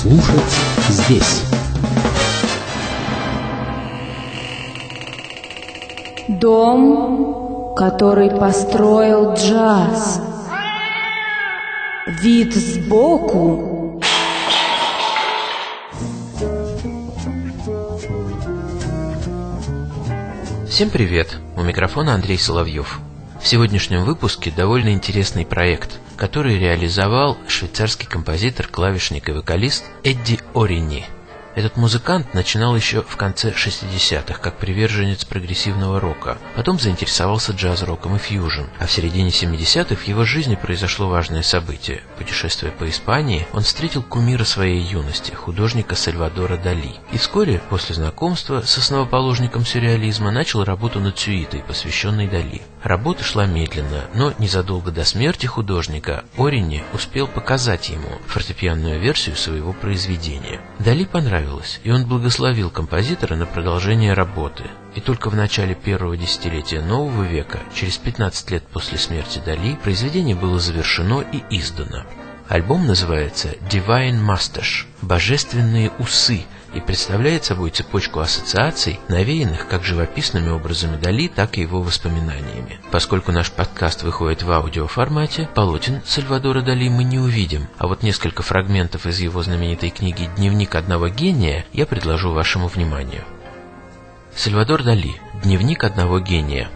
слушать здесь. Дом, который построил джаз. Вид сбоку. Всем привет! У микрофона Андрей Соловьев. В сегодняшнем выпуске довольно интересный проект, который реализовал швейцарский композитор, клавишник и вокалист Эдди Орини. Этот музыкант начинал еще в конце 60-х как приверженец прогрессивного рока, потом заинтересовался джаз-роком и фьюжн, а в середине 70-х в его жизни произошло важное событие. Путешествуя по Испании, он встретил кумира своей юности, художника Сальвадора Дали, и вскоре после знакомства с основоположником сюрреализма начал работу над сюитой, посвященной Дали. Работа шла медленно, но незадолго до смерти художника Орини успел показать ему фортепианную версию своего произведения. Дали понравилось, и он благословил композитора на продолжение работы. И только в начале первого десятилетия нового века, через 15 лет после смерти Дали, произведение было завершено и издано. Альбом называется «Divine Mustache» – «Божественные усы» и представляет собой цепочку ассоциаций, навеянных как живописными образами Дали, так и его воспоминаниями. Поскольку наш подкаст выходит в аудиоформате, полотен Сальвадора Дали мы не увидим, а вот несколько фрагментов из его знаменитой книги «Дневник одного гения» я предложу вашему вниманию. Сальвадор Дали. Дневник одного гения.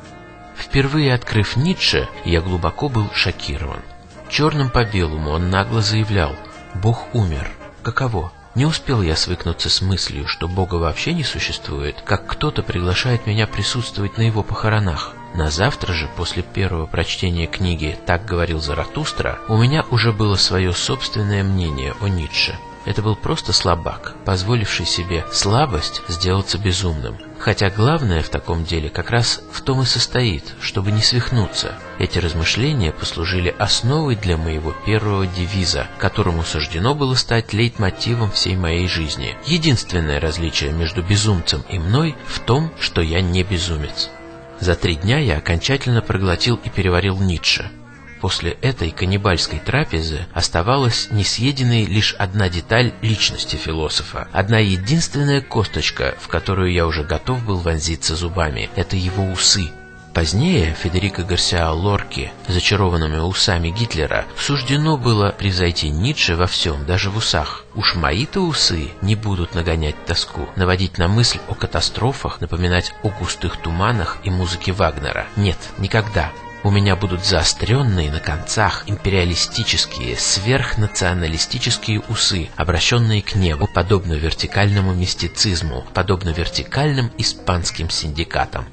Впервые открыв Ницше, я глубоко был шокирован. Черным по белому он нагло заявлял: «Бог умер». Каково? Не успел я свыкнуться с мыслью, что Бога вообще не существует, как кто-то приглашает меня присутствовать на его похоронах. На завтра же, после первого прочтения книги «Так говорил Заратустра», у меня уже было свое собственное мнение о Ницше. Это был просто слабак, позволивший себе слабость сделаться безумным. Хотя главное в таком деле как раз в том и состоит, чтобы не свихнуться. Эти размышления послужили основой для моего первого девиза, которому суждено было стать лейтмотивом всей моей жизни. Единственное различие между безумцем и мной в том, что я не безумец. За 3 дня я окончательно проглотил и переварил Ницше. После этой каннибальской трапезы оставалась несъеденной лишь одна деталь личности философа, одна единственная косточка, в которую я уже готов был вонзиться зубами – это его усы. Позднее Федерико Гарсиа Лорки, зачарованными усами Гитлера, суждено было превзойти Ницше во всем, даже в усах. Уж мои-то усы не будут нагонять тоску, наводить на мысль о катастрофах, напоминать о густых туманах и музыке Вагнера. Нет, никогда. У меня будут заостренные на концах империалистические, сверхнационалистические усы, обращенные к небу, подобно вертикальному мистицизму, подобно вертикальным испанским синдикатам.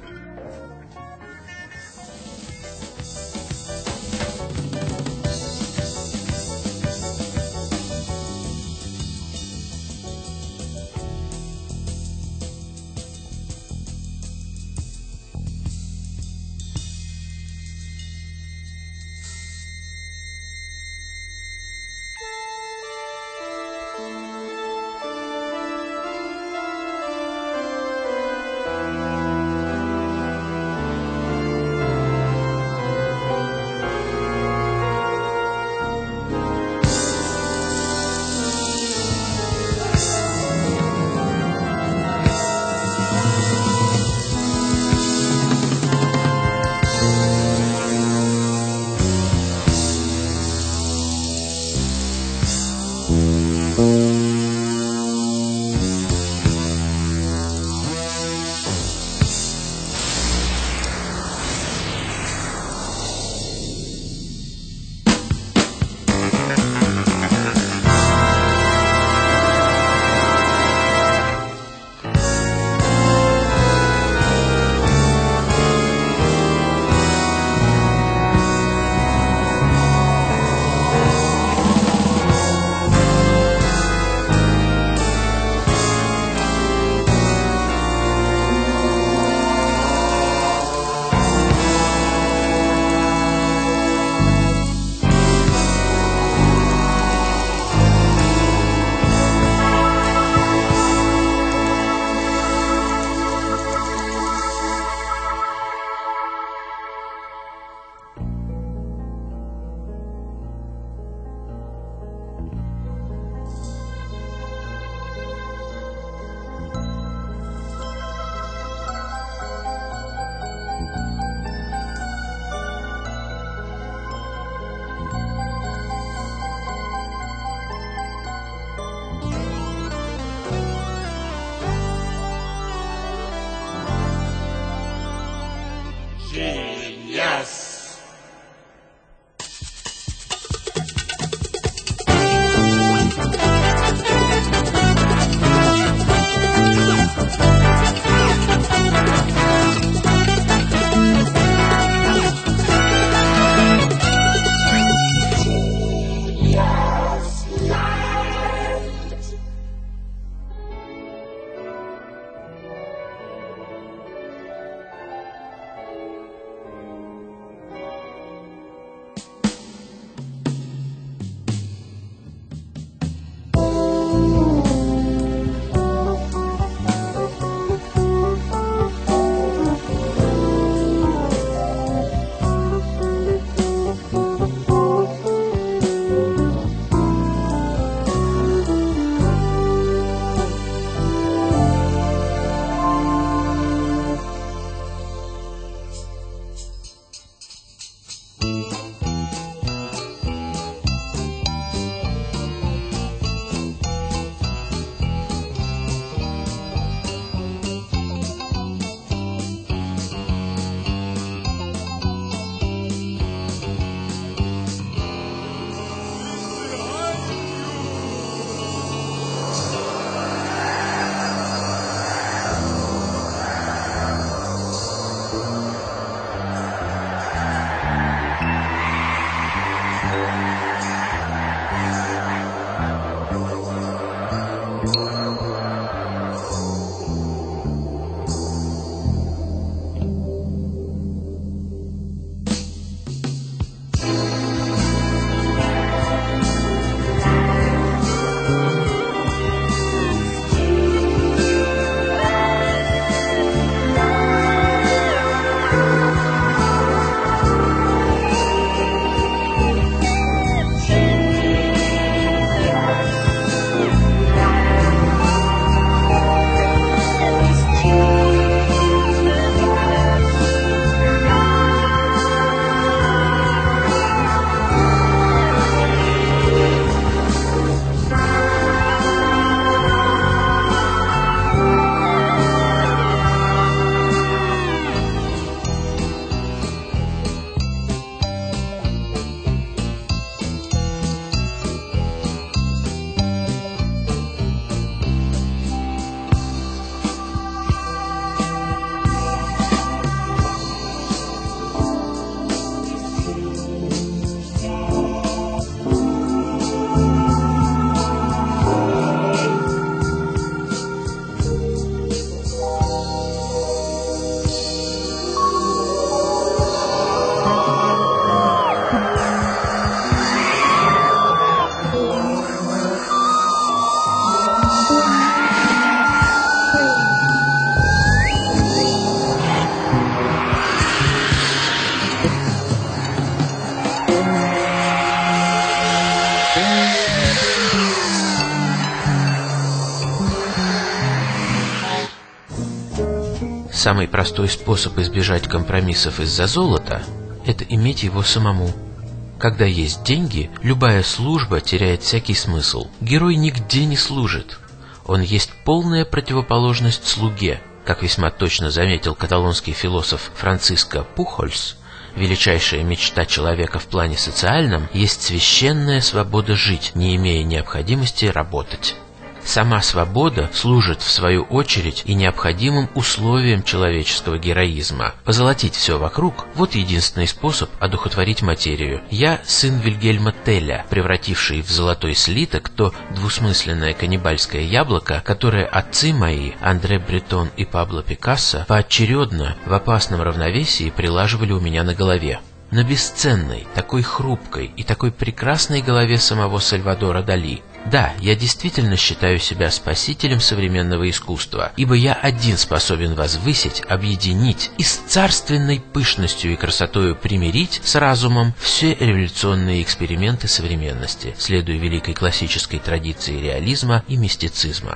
Самый простой способ избежать компромиссов из-за золота – это иметь его самому. Когда есть деньги, любая служба теряет всякий смысл. Герой нигде не служит. Он есть полная противоположность слуге. Как весьма точно заметил каталонский философ Франциско Пухольс, величайшая мечта человека в плане социальном есть священная свобода жить, не имея необходимости работать. Сама свобода служит, в свою очередь, и необходимым условием человеческого героизма. Позолотить все вокруг – вот единственный способ одухотворить материю. Я сын Вильгельма Теля, превративший в золотой слиток то двусмысленное каннибальское яблоко, которое отцы мои, Андре Бретон и Пабло Пикассо, поочередно в опасном равновесии прилаживали у меня на голове. На бесценной, такой хрупкой и такой прекрасной голове самого Сальвадора Дали. Да, я действительно считаю себя спасителем современного искусства, ибо я один способен возвысить, объединить и с царственной пышностью и красотою примирить с разумом все революционные эксперименты современности, следуя великой классической традиции реализма и мистицизма.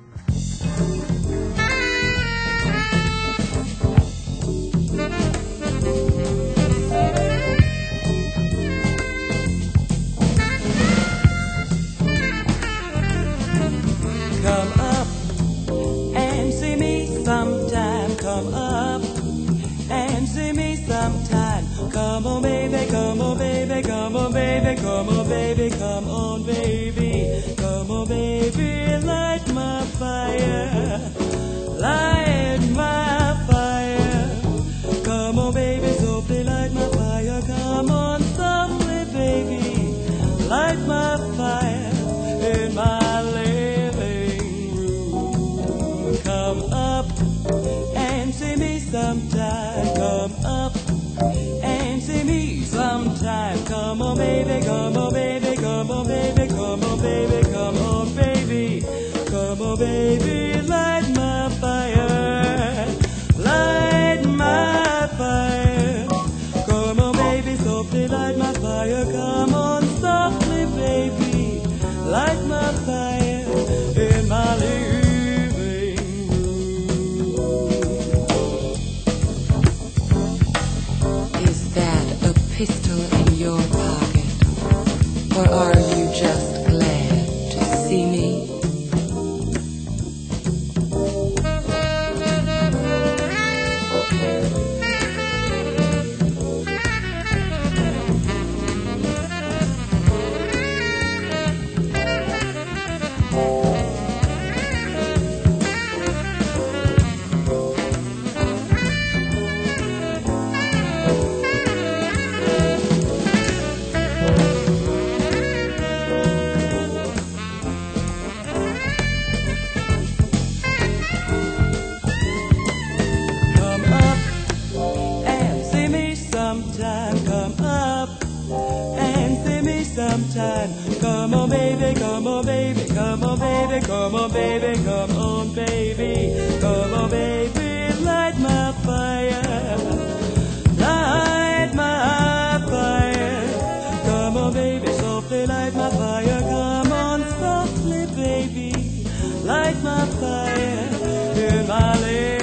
Come on, baby, come on, baby, come on, baby, come on, baby, come on, baby, come on, baby, light my fire, light my fire. Come on, baby, softly light my fire. Come on, softly, baby, light my fire in my living room. Come up and see me sometime. Come up and see me sometime. Come on, baby, come on, baby, come on, baby, come on, baby, come on, baby, come on, baby, light my fire, light my fire. Come on, baby, softly light my fire. Come on, softly, baby, light my fire in my living room. Is that a pistol in your pocket? Or are you just glad to see me? Come on, baby, come on, baby, come on, baby, come on, baby, come on, baby, come on, baby, light my fire, light my fire. Come on, baby, softly light my fire. Come on, softly, baby, light my fire in my living.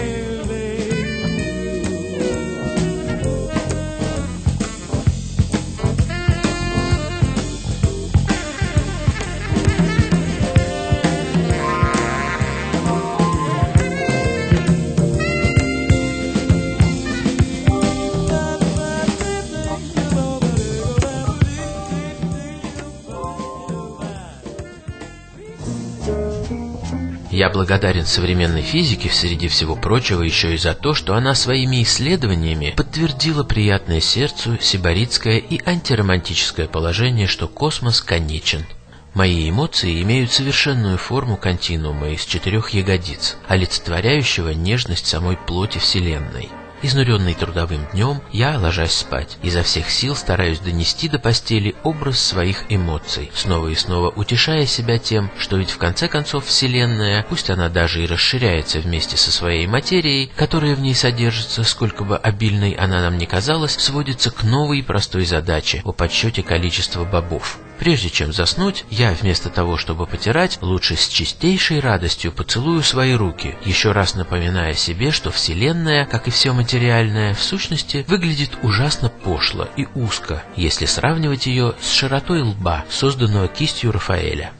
Я благодарен современной физике, среди всего прочего, еще и за то, что она своими исследованиями подтвердила приятное сердцу сибаритское и антиромантическое положение, что космос конечен. Мои эмоции имеют совершенную форму континуума из 4 ягодиц, олицетворяющего нежность самой плоти Вселенной. Изнуренный трудовым днем, я, ложась спать, изо всех сил стараюсь донести до постели образ своих эмоций, снова и снова утешая себя тем, что ведь в конце концов Вселенная, пусть она даже и расширяется вместе со своей материей, которая в ней содержится, сколько бы обильной она нам ни казалась, сводится к новой и простой задаче о подсчете количества бобов. Прежде чем заснуть, я вместо того, чтобы потирать, лучше с чистейшей радостью поцелую свои руки, еще раз напоминая себе, что Вселенная, как и все материальное, в сущности, выглядит ужасно пошло и узко, если сравнивать ее с широтой лба, созданного кистью Рафаэля.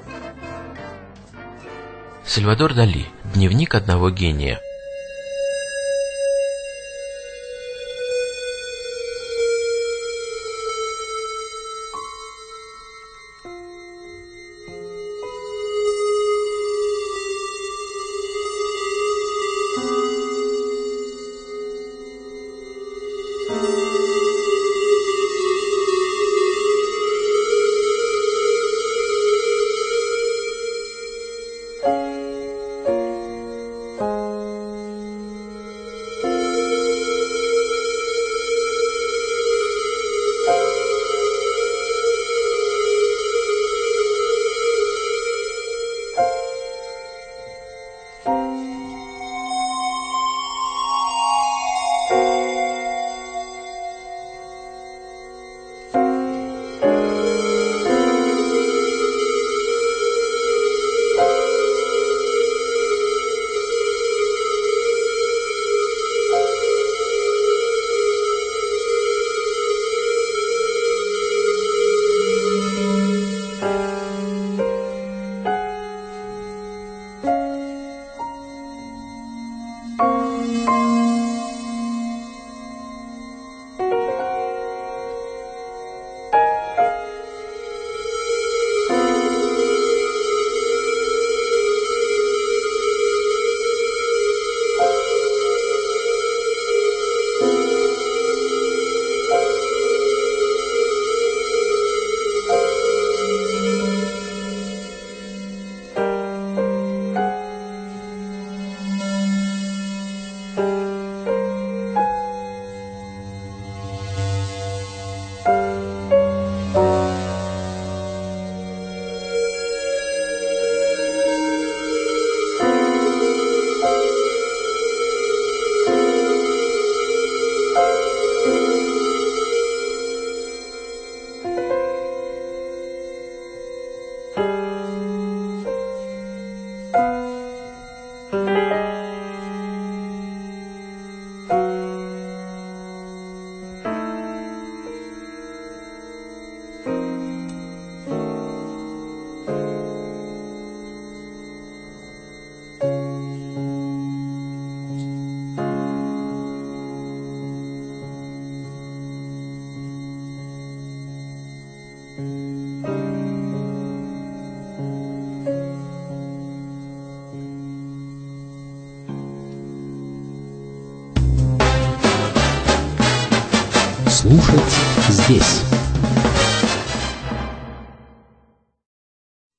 Сальвадор Дали. Дневник одного гения. Слушать здесь.